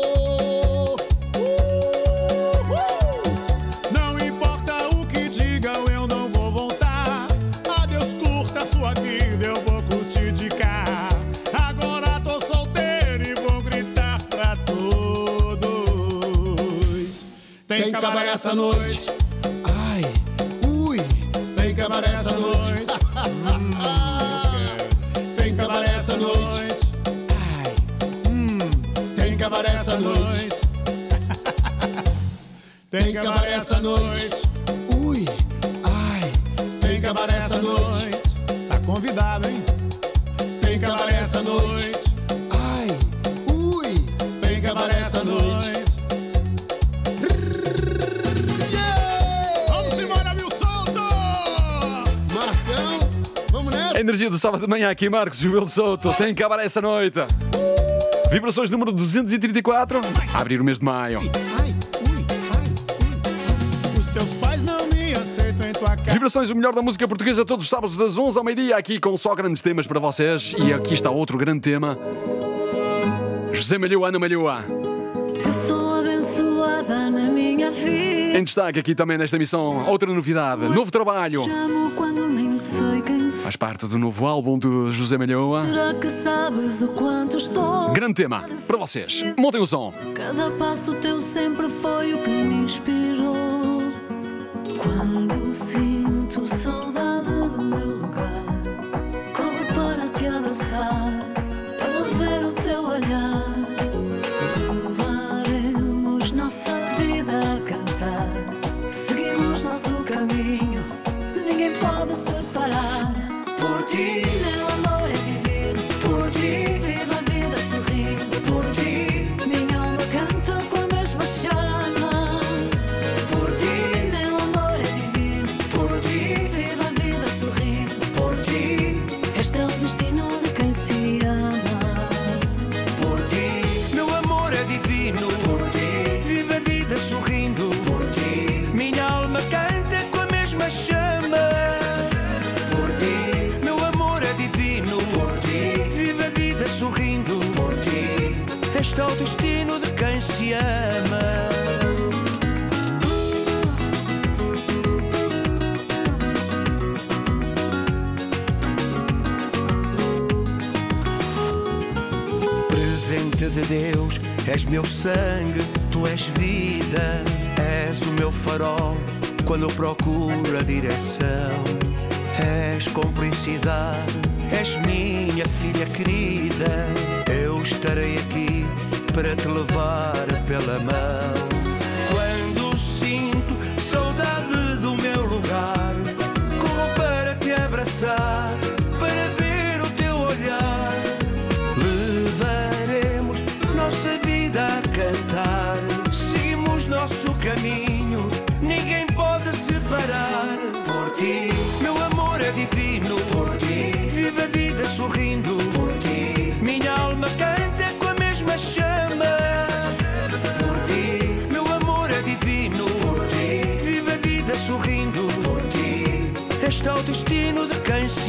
Speaker 4: Não importa o que digam, eu não vou voltar. Adeus, curta a sua vida, eu vou curtir de cá. Agora tô solteiro e vou gritar pra todos.
Speaker 5: Tem cabaré essa noite. Ai, ui, tem cabaré essa noite. Tem cabaré essa noite. Ai, tem cabaré essa noite. Tem cabaré essa noite. Ui, ai, tem cabaré essa noite.
Speaker 4: Tá convidado, hein?
Speaker 5: Tem cabaré essa noite. Ai, ui, tem cabaré essa noite.
Speaker 4: Vamos embora, Will Souto!
Speaker 5: Marcão, vamos nessa.
Speaker 2: A energia do sábado de manhã aqui, Marcos e Will Souto. Tem que acabar essa noite. Vibrações número 234. A abrir o mês de maio.
Speaker 5: Ai, ui, ai,
Speaker 4: Os teus pais não me aceitam em tua casa.
Speaker 2: Vibrações, o melhor da música portuguesa, todos os sábados das 11 ao meio-dia, aqui com só grandes temas para vocês. E aqui está outro grande tema. José Malhoa, Ana Malhoa.
Speaker 7: Eu sou abençoada na minha vida.
Speaker 2: Em destaque aqui também nesta emissão, outra novidade, novo trabalho.
Speaker 7: Chamo quando nem sei quem sou.
Speaker 2: Faz parte do novo álbum de José Malhoa.
Speaker 7: Será que sabes o quanto estou?
Speaker 2: Grande tema para vocês. Montem o som.
Speaker 7: Cada passo teu sempre foi o que me inspirou. Quando sinto saudade do meu lugar, corro para te abraçar, para ver o teu olhar. Levaremos nossa vida a cantar. Seguimos nosso caminho, ninguém pode separar. Por ti, meu amor é divino. Por ti, viva a vida sorrindo. Por ti, minha alma canta com a mesma chama. Por ti, meu amor é divino. Por ti, viva a vida sorrindo. Por ti, este é o destino de quem se ama. Por ti,
Speaker 8: Meu amor é divino,
Speaker 7: por ti,
Speaker 8: vive a vida sorrindo.
Speaker 7: por ti,
Speaker 8: Minha alma canta com a mesma chama.
Speaker 7: por ti,
Speaker 8: Meu amor é divino,
Speaker 7: por ti,
Speaker 8: vive a vida sorrindo.
Speaker 7: por ti.
Speaker 8: Este é o destino de quem se ama. Presente de Deus, és meu sangue, tu és vida, és o meu farol quando eu procuro a direção. És cumplicidade, és minha filha querida. Eu estarei aqui para te levar pela mão. Quando sinto saudade do meu lugar, corro para te abraçar, para ver o teu olhar. Levaremos nossa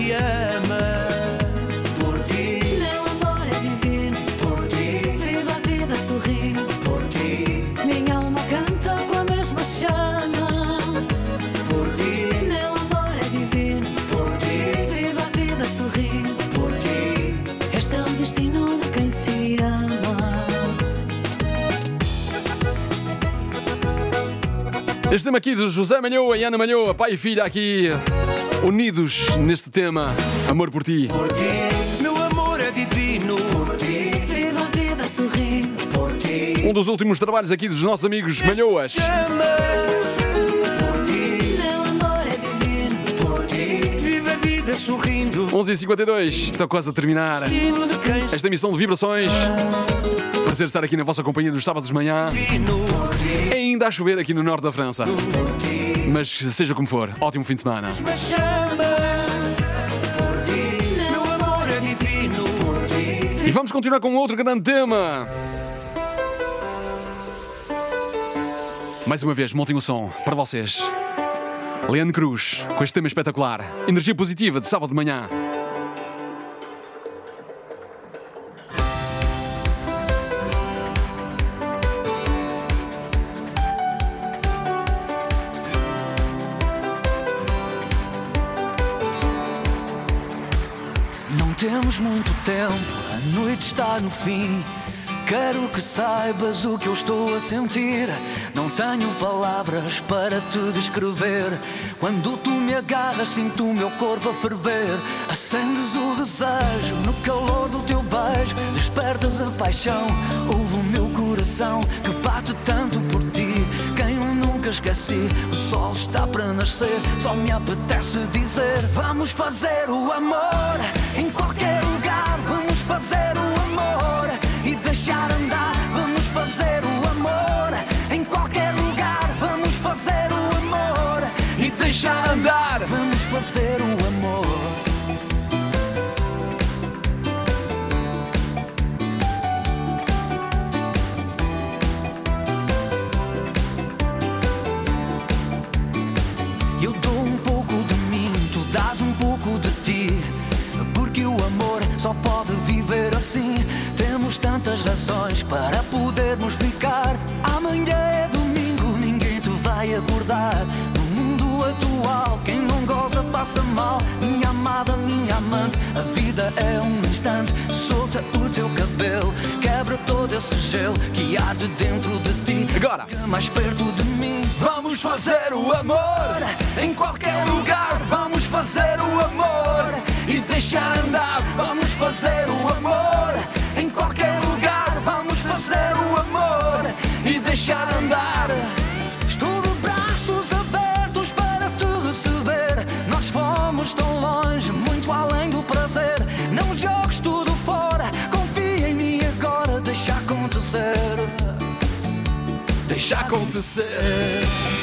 Speaker 8: te ama.
Speaker 1: Por ti, meu amor é divino. Por ti, viva a vida sorrindo. Por ti, minha alma canta com a mesma chama. Por ti, meu amor é divino. Por ti, viva a vida sorrindo. Por ti, este é o destino de quem se ama.
Speaker 2: Este tema aqui de José Malhoa e Ana Malhoa, pai e filha aqui unidos neste tema, Amor por Ti.
Speaker 8: Por ti, meu amor é divino.
Speaker 1: Por ti, viva a vida sorrindo. Por ti,
Speaker 2: Um dos últimos trabalhos aqui dos nossos amigos Malhoas.
Speaker 1: por ti, meu amor é divino. Por ti,
Speaker 8: Viva a vida sorrindo.
Speaker 2: 11h52, está quase a terminar
Speaker 8: Destino de quem se
Speaker 2: esta emissão de Vibrações. Prazer estar aqui na vossa companhia nos sábados de manhã.
Speaker 8: divino.
Speaker 2: É ainda a chover aqui no norte da França. Mas seja como for, ótimo fim de semana.
Speaker 8: Chama. Por ti, meu amor é divino. Por ti.
Speaker 2: E vamos continuar com outro grande tema. Mais uma vez, montem o som para vocês. Leandro Cruz, com este tema espetacular. Energia positiva de sábado de manhã.
Speaker 1: não temos muito tempo, a noite está no fim. Quero que saibas o que eu estou a sentir. Não tenho palavras para te descrever. Quando tu me agarras, sinto o meu corpo a ferver. Acendes o desejo no calor do teu beijo. Despertas a paixão, ouve o meu coração que bate tanto por ti. Quem eu nunca esqueci, o sol está para nascer. Só me apetece dizer: vamos fazer o amor em qualquer lugar. Vamos fazer o amor e deixar andar. Vamos fazer o amor em qualquer lugar. Vamos fazer o amor e deixar andar. Vamos fazer o amor. Eu dou um pouco de mim, tu dás um pouco de ti. Porque o amor só pode viver assim. Temos tantas razões para podermos ficar. Amanhã é domingo, ninguém te vai acordar. No mundo atual, quem não goza passa mal. Minha amada, minha amante, a vida é um instante. Solta o teu cabelo, quebra todo esse gelo que há de dentro de ti.
Speaker 2: Agora,
Speaker 1: Fica mais perto de mim. Vamos fazer o amor em qualquer lugar. Vamos fazer o amor e deixar andar. Vamos fazer o amor em qualquer lugar. Vamos fazer o amor e deixar andar. Estou de braços abertos para te receber. Nós fomos tão longe, muito além do prazer. Não jogues tudo fora, confia em mim agora. Deixa acontecer.
Speaker 2: deixa acontecer.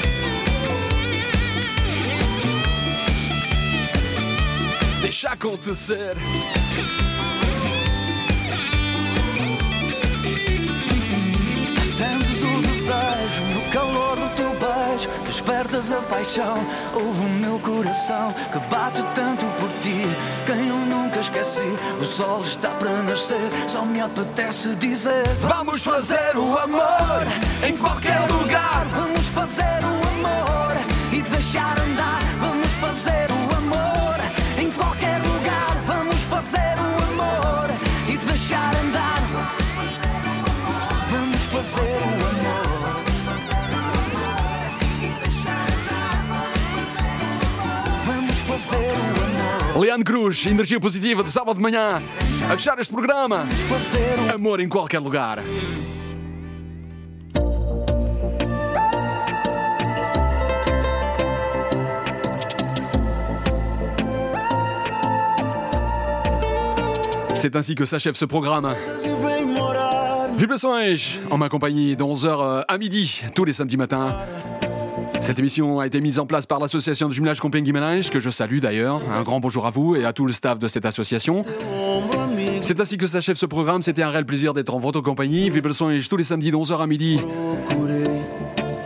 Speaker 2: Deixa acontecer.
Speaker 1: Sentes o desejo no calor do teu beijo. Despertas a paixão, ouve o meu coração que bate tanto por ti. Quem eu nunca esqueci, o sol está para nascer. Só me apetece dizer: vamos fazer o amor em qualquer lugar. Vamos fazer o amor e deixar andar. Vamos fazer o amor em qualquer lugar. Vamos fazer o amor e deixar andar. Vamos fazer o amor. Vamos fazer o amor.
Speaker 2: Leandro Cruz, energia positiva de sábado de manhã. A fechar este programa.
Speaker 1: Vamos fazer o
Speaker 2: Amor em qualquer lugar. C'est ainsi que s'achève ce programme. Vibrações, en ma compagnie de 11h à midi, tous les samedis matins. Cette émission a été mise en place par l'association de jumelage Compiègne Guimarães, que je salue d'ailleurs. Un grand bonjour à vous et à tout le staff de cette association. C'est ainsi que s'achève ce programme. C'était un réel plaisir d'être en votre compagnie. Vibrações tous les samedis de 11h à midi.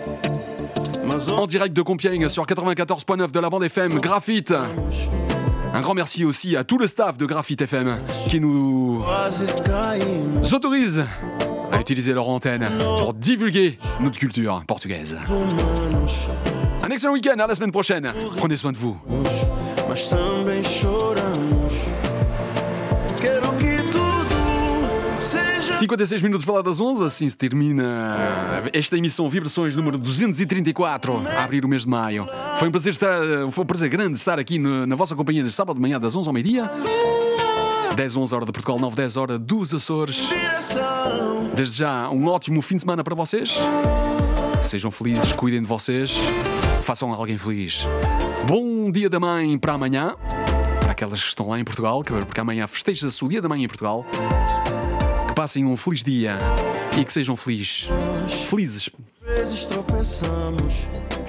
Speaker 2: En direct de Compiègne sur 94.9 de la bande FM Graphite. Un grand merci aussi à tout le staff de Graphite FM qui nous autorise à utiliser leur antenne pour divulguer notre culture portugaise. Un excellent week-end, à la semaine prochaine. Prenez soin de vous.
Speaker 8: Mas também choramos. Quero que tudo seja
Speaker 2: 56 minutos para lá das 11, assim se termina esta emissão Vibrações número 234, a abrir o mês de maio. Foi um prazer grande estar aqui na vossa companhia no sábado de manhã das 11 ao meio-dia. 10, 11 hora de Portugal, 9, 10 hora dos Açores. Desde já, um ótimo fim de semana para vocês. Sejam felizes, cuidem de vocês, façam alguém feliz. Bom dia da mãe para amanhã, para aquelas que estão lá em Portugal, porque amanhã festeja-se o dia da mãe em Portugal. Que passem um feliz dia e que sejam felizes.
Speaker 8: vezes tropeçamos.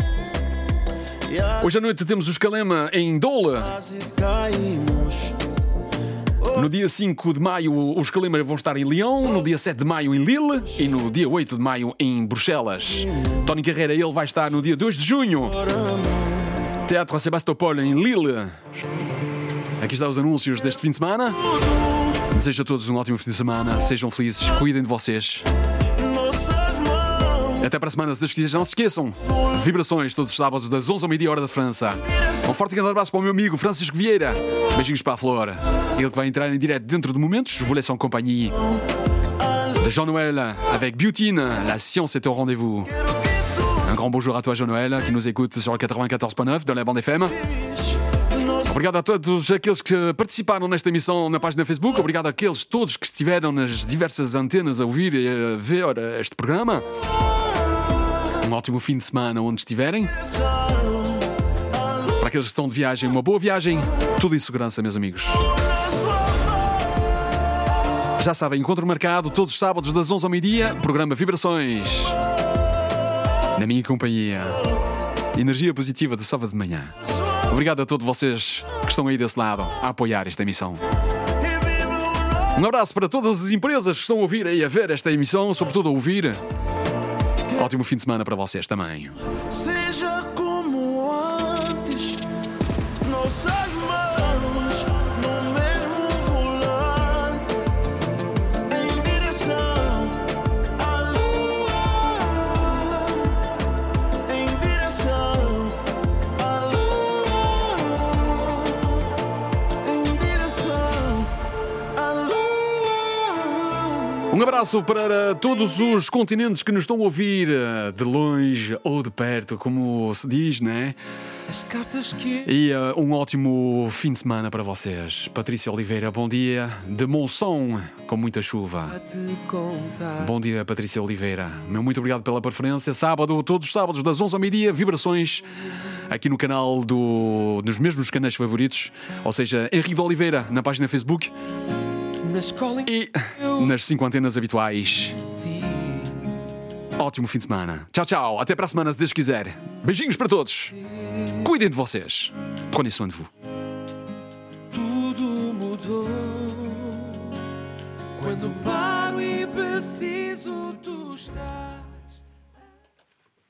Speaker 2: Hoje à noite temos o Escalema em Doula.
Speaker 8: Quase caímos.
Speaker 2: No dia 5 de maio os Escalema vão estar em Lyon, no dia 7 de maio em Lille e no dia 8 de maio em Bruxelas. Tony Carreira, ele vai estar no dia 2 de junho. Teatro Sebastopol em Lille. Aqui estão os anúncios deste fim de semana. Desejo a todos um ótimo fim de semana. Sejam felizes, cuidem de vocês.
Speaker 8: Nossas mãos.
Speaker 2: Até para a semana, se Deus quiser. Não se esqueçam. Vibrações todos os sábados das 11 ao meio-dia hora da França. Um forte e grande abraço para o meu amigo Francisco Vieira. Beijinhos para a Flor. Ele que vai entrar em direto dentro de momentos. Je vous laisse en compagnie de Jean-Noël avec Beautine. La science est au rendez-vous. Un grand bonjour à toi, Jean-Noël, qui nous écoute sur le 94.9 dans la bande FM. Obrigado a todos aqueles que participaram nesta emissão na página Facebook. Obrigado àqueles todos que estiveram nas diversas antenas a ouvir e a ver este programa. Um ótimo fim de semana onde estiverem. Para aqueles que estão de viagem, uma boa viagem. Tudo em segurança, meus amigos. Já sabem, encontro marcado todos os sábados das 11 ao meio-dia. Programa Vibrações. Na minha companhia. Energia positiva do sábado de manhã. Obrigado a todos vocês que estão aí desse lado a apoiar esta emissão. Um abraço para todas as empresas que estão a ouvir e a ver esta emissão, sobretudo a ouvir. Ótimo fim de semana para vocês também.
Speaker 8: Seja como antes. Nossas mãos no mesmo volante. Em direção à lua. Em direção à lua. Em direção à lua.
Speaker 2: Um abraço para todos os continentes que nos estão a ouvir, de longe ou de perto, como se diz, né?
Speaker 8: As cartas que
Speaker 2: E um ótimo fim de semana para vocês. Patrícia Oliveira, bom dia. De Monção, com muita chuva.
Speaker 8: te contar.
Speaker 2: Bom dia, Patrícia Oliveira. Meu muito obrigado pela preferência. Sábado, todos os sábados, das 11 ao meio-dia, Vibrações, aqui no canal nos mesmos canais favoritos, ou seja, Henrique de Oliveira, na página Facebook
Speaker 8: Na escola
Speaker 2: e nas 5 antenas habituais. Ótimo fim de semana. Tchau, tchau. Até para a semana, se Deus quiser. Beijinhos para todos. Cuidem de vocês. Prenez soin de vous.
Speaker 8: tudo mudou quando o pai